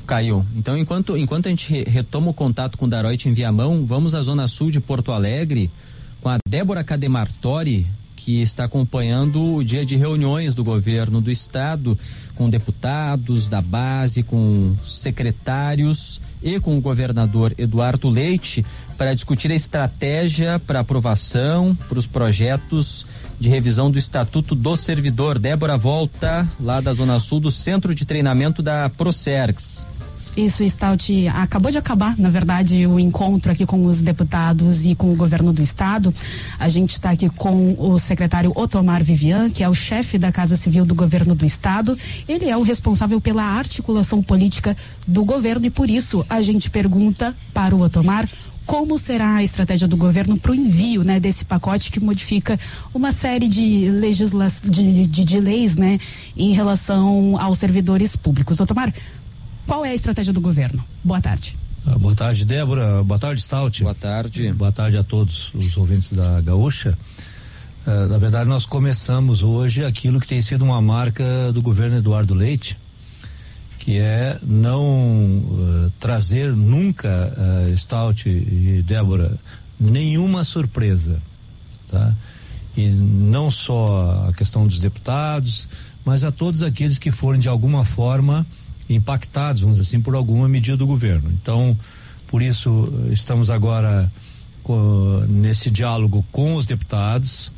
Caio. Então, enquanto a gente retoma o contato com o Daroit em Viamão, vamos à Zona Sul de Porto Alegre com a Débora Cademartori, que está acompanhando o dia de reuniões do governo do estado, com deputados da base, com secretários e com o governador Eduardo Leite, para discutir a estratégia para aprovação para os projetos de revisão do Estatuto do Servidor. Débora volta lá da Zona Sul do Centro de Treinamento da Procergs. Isso, Stout, acabou de acabar, na verdade, o encontro aqui com os deputados e com o governo do estado. A gente está aqui com o secretário Otomar Vivian, que é o chefe da Casa Civil do governo do estado. Ele é o responsável pela articulação política do governo e por isso a gente pergunta para o Otomar como será a estratégia do governo para o envio, né, desse pacote que modifica uma série de de leis, né, em relação aos servidores públicos. Otomar, qual é a estratégia do governo? Boa tarde. Boa tarde, Débora. Boa tarde, Stout. Boa tarde. Boa tarde a todos os ouvintes da Gaúcha. Na verdade, nós começamos hoje aquilo que tem sido uma marca do governo Eduardo Leite, que é não trazer nunca, Stout e Débora, nenhuma surpresa, tá? E não só a questão dos deputados, mas a todos aqueles que forem de alguma forma impactados, vamos dizer assim, por alguma medida do governo. Então, por isso, estamos agora nesse diálogo com os deputados.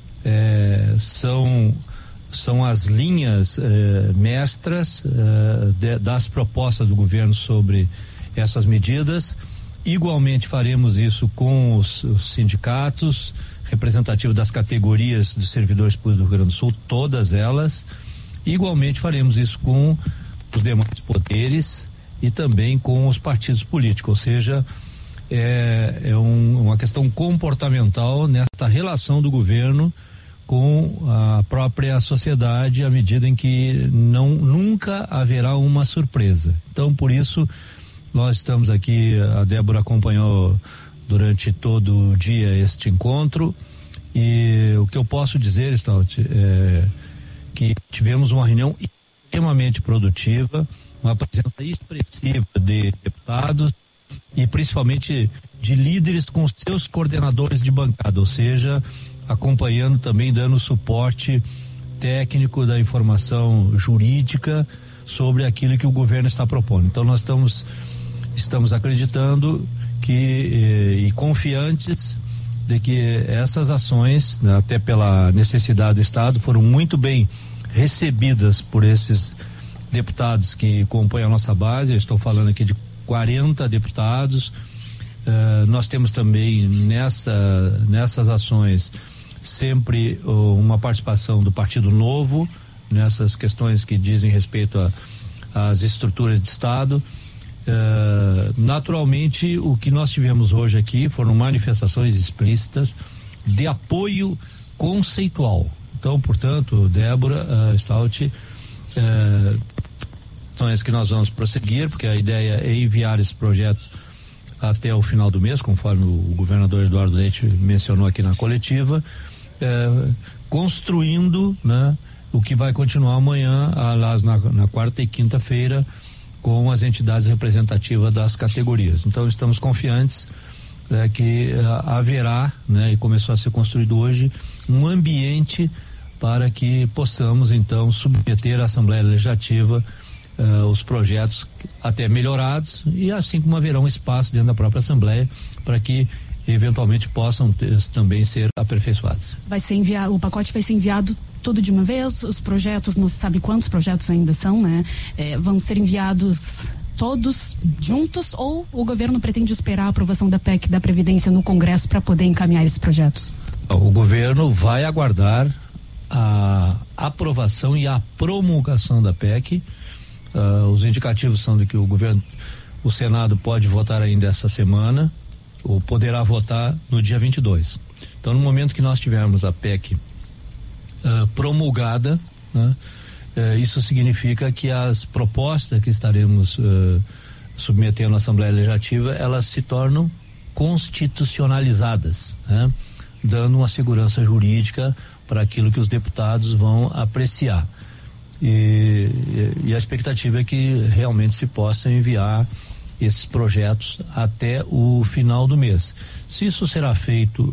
São as linhas mestras das propostas do governo sobre essas medidas. Igualmente faremos isso com os sindicatos representativos das categorias dos servidores públicos do Rio Grande do Sul, todas elas. Igualmente faremos isso com os demais poderes e também com os partidos políticos, ou seja, uma questão comportamental nesta relação do governo com a própria sociedade, à medida em que nunca haverá uma surpresa. Então, por isso, nós estamos aqui, a Débora acompanhou durante todo o dia este encontro, e o que eu posso dizer, Stout, é que tivemos uma reunião extremamente produtiva, uma presença expressiva de deputados e principalmente de líderes com seus coordenadores de bancada, ou seja, acompanhando também, dando suporte técnico da informação jurídica sobre aquilo que o governo está propondo. Então nós estamos acreditando e confiantes de que essas ações, né, até pela necessidade do Estado, foram muito bem recebidas por esses deputados que compõem a nossa base. Eu estou falando aqui de 40 deputados. Nós temos também nessas ações sempre uma participação do Partido Novo nessas questões que dizem respeito às estruturas de Estado. Naturalmente, o que nós tivemos hoje aqui foram manifestações explícitas de apoio conceitual. Então, portanto, Débora, Stout, são as que nós vamos prosseguir, porque a ideia é enviar esses projetos até o final do mês, conforme o governador Eduardo Leite mencionou aqui na coletiva, construindo, né, o que vai continuar amanhã, aliás, na quarta e quinta-feira, com as entidades representativas das categorias. Então, estamos confiantes que haverá, né, e começou a ser construído hoje, um ambiente para que possamos então submeter à Assembleia Legislativa os projetos até melhorados, e assim como haverá um espaço dentro da própria Assembleia para que eventualmente possam também ser aperfeiçoados. O pacote vai ser enviado tudo de uma vez? Os projetos, não se sabe quantos projetos ainda são, né? Vão ser enviados todos juntos, ou o governo pretende esperar a aprovação da PEC da Previdência no Congresso para poder encaminhar esses projetos? O governo vai aguardar a aprovação e a promulgação da PEC. Os indicativos são de que o Senado pode votar ainda essa semana, ou poderá votar no dia 22. Então, no momento que nós tivermos a PEC promulgada, né, isso significa que as propostas que estaremos submetendo à Assembleia Legislativa, elas se tornam constitucionalizadas, né, dando uma segurança jurídica para aquilo que os deputados vão apreciar. E a expectativa é que realmente se possa enviar esses projetos até o final do mês. Se isso será feito,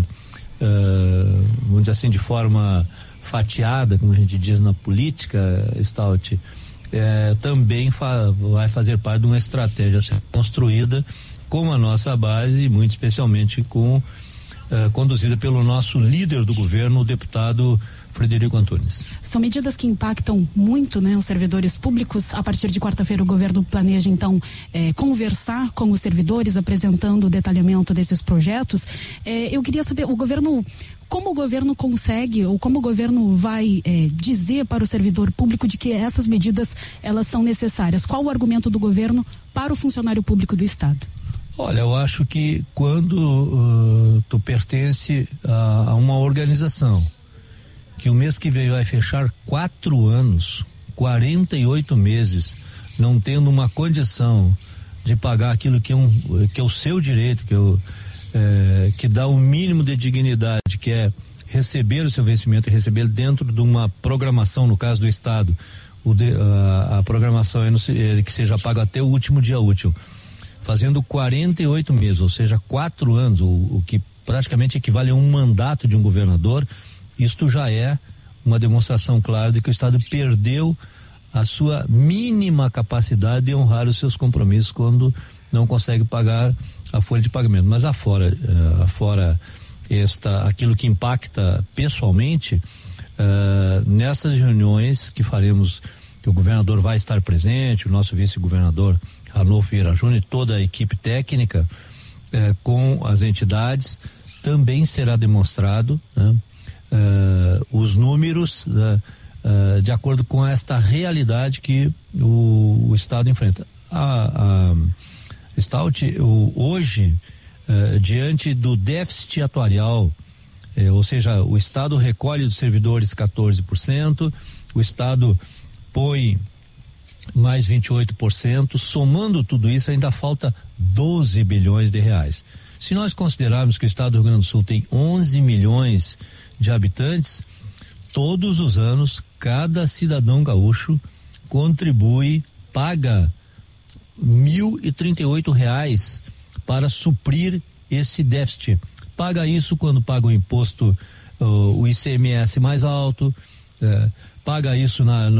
vamos dizer assim, de forma fatiada, como a gente diz na política, Stout, também vai fazer parte de uma estratégia a ser construída com a nossa base, e muito especialmente conduzida pelo nosso líder do governo, o deputado Frederico Antunes. São medidas que impactam muito, né, os servidores públicos. A partir de quarta-feira o governo planeja então conversar com os servidores, apresentando o detalhamento desses projetos. Eu queria saber, como o governo consegue, ou como o governo vai dizer para o servidor público de que essas medidas elas são necessárias? Qual o argumento do governo para o funcionário público do estado? Olha, eu acho que quando tu pertence a uma organização que o mês que vem vai fechar 4 anos, 48 meses, não tendo uma condição de pagar aquilo que é o seu direito, que dá o mínimo de dignidade, que é receber o seu vencimento e receber dentro de uma programação, no caso do estado, a programação que seja paga até o último dia útil, fazendo 48 meses, ou seja, 4 anos, o que praticamente equivale a um mandato de um governador. Isto já é uma demonstração clara de que o estado perdeu a sua mínima capacidade de honrar os seus compromissos quando não consegue pagar a folha de pagamento. Mas afora aquilo que impacta pessoalmente, nessas reuniões que faremos, que o governador vai estar presente, o nosso vice-governador Ranolfo Vieira Júnior e toda a equipe técnica com as entidades, também será demonstrado, né, os números de acordo com esta realidade que o estado enfrenta. Stout, hoje, diante do déficit atuarial, ou seja, o estado recolhe dos servidores 14%, o estado põe mais 28%, somando tudo isso ainda falta 12 bilhões de reais. Se nós considerarmos que o estado do Rio Grande do Sul tem 11 milhões de habitantes, todos os anos cada cidadão gaúcho contribui, paga R$1.038 para suprir esse déficit. Paga isso quando paga o imposto, o ICMS mais alto, paga isso na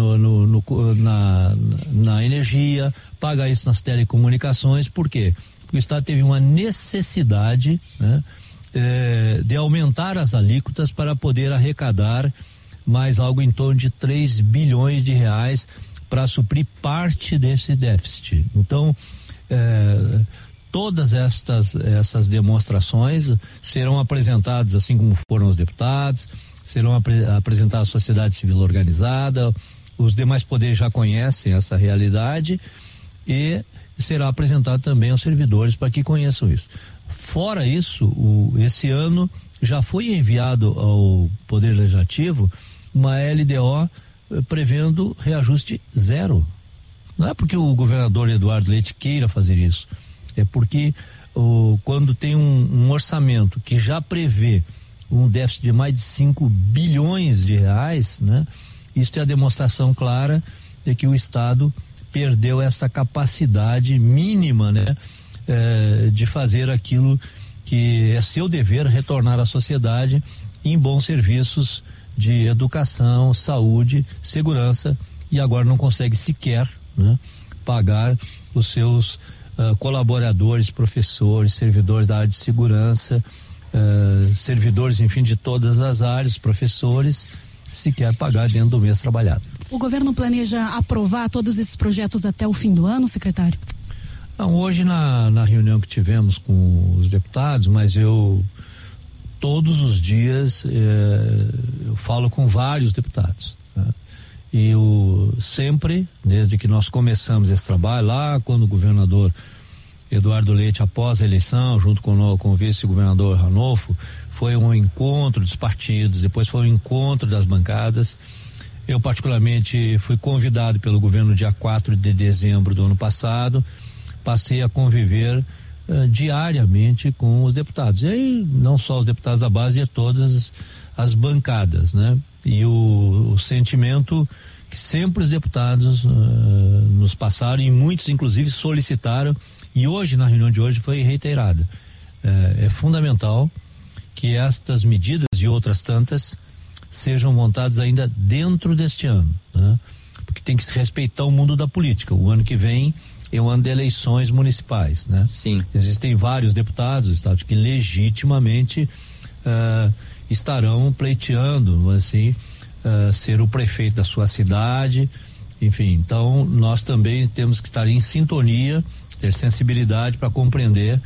energia, paga isso nas telecomunicações. Por quê? Porque o estado teve uma necessidade, né, de aumentar as alíquotas para poder arrecadar mais algo em torno de 3 bilhões de reais para suprir parte desse déficit. Então, todas essas demonstrações serão apresentadas, assim como foram os deputados, serão apresentadas à sociedade civil organizada, os demais poderes já conhecem essa realidade e será apresentado também aos servidores para que conheçam isso. Fora isso, esse ano já foi enviado ao Poder Legislativo uma LDO prevendo reajuste zero. Não é porque o governador Eduardo Leite queira fazer isso, é porque quando tem um orçamento que já prevê um déficit de mais de 5 bilhões de reais, né? Isso é a demonstração clara de que o estado perdeu essa capacidade mínima, né? De fazer aquilo que é seu dever, retornar à sociedade em bons serviços de educação, saúde, segurança, e agora não consegue sequer, né, pagar os seus colaboradores, professores, servidores da área de segurança, servidores, enfim, de todas as áreas, professores, sequer pagar dentro do mês trabalhado. O governo planeja aprovar todos esses projetos até o fim do ano, secretário? Não, hoje na reunião que tivemos com os deputados, mas todos os dias eu falo com vários deputados, né? E sempre, desde que nós começamos esse trabalho, lá quando o governador Eduardo Leite, após a eleição, junto com o vice-governador Ranolfo, foi um encontro dos partidos, depois foi um encontro das bancadas. Eu particularmente fui convidado pelo governo dia 4 de dezembro do ano passado, passei a conviver diariamente com os deputados, e aí não só os deputados da base, e todas as bancadas, né? E o sentimento que sempre os deputados nos passaram, e muitos inclusive solicitaram, e hoje, na reunião de hoje, foi reiterada. É fundamental que estas medidas e outras tantas sejam montadas ainda dentro deste ano, né? Porque tem que se respeitar o mundo da política. O ano que vem é um ano de eleições municipais, né? Sim. Existem vários deputados que legitimamente estarão pleiteando, assim, ser o prefeito da sua cidade, enfim. Então, nós também temos que estar em sintonia, ter sensibilidade para compreender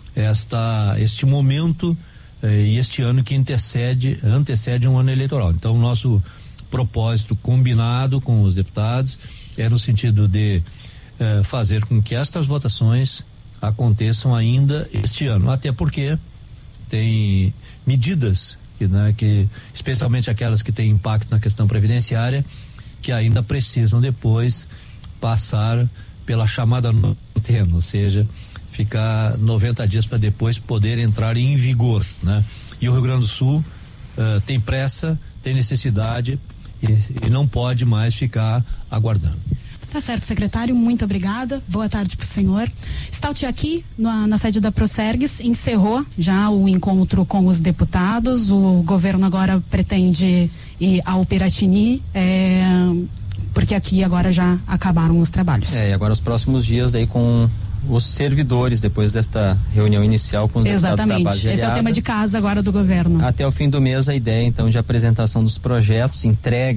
este momento e este ano que antecede um ano eleitoral. Então, o nosso propósito combinado com os deputados é no sentido de fazer com que estas votações aconteçam ainda este ano, até porque tem medidas que especialmente aquelas que têm impacto na questão previdenciária, que ainda precisam depois passar pela chamada antena, ou seja, ficar 90 dias para depois poder entrar em vigor, né? E o Rio Grande do Sul tem pressa, tem necessidade e não pode mais ficar aguardando. Tá certo, secretário, muito obrigada. Boa tarde para o senhor. Stout aqui na sede da Procergs encerrou já o encontro com os deputados. O governo agora pretende ir ao Piratini, porque aqui agora já acabaram os trabalhos. E agora os próximos dias daí com os servidores, depois desta reunião inicial com os deputados da base aliada. Esse é o tema de casa agora do governo. Até o fim do mês a ideia então de apresentação dos projetos,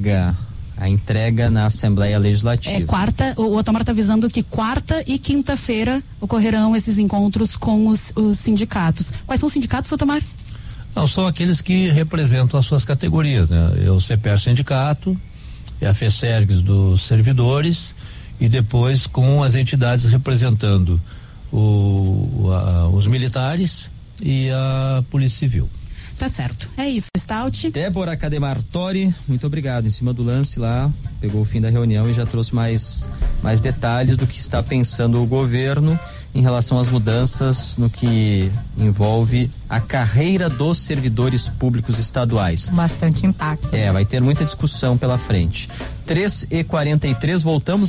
a entrega na Assembleia Legislativa. Quarta, o Otomar está avisando que quarta e quinta-feira ocorrerão esses encontros com os sindicatos. Quais são os sindicatos, Otomar? Não, são aqueles que representam as suas categorias, né? O CPR Sindicato, a FESERGS dos servidores, e depois com as entidades representando os militares e a Polícia Civil. Tá certo, é isso, Stout. Débora Cademartori, muito obrigado. Em cima do lance lá, pegou o fim da reunião e já trouxe mais detalhes do que está pensando o governo em relação às mudanças no que envolve a carreira dos servidores públicos estaduais. Bastante impacto. Vai ter muita discussão pela frente. 3h43, voltamos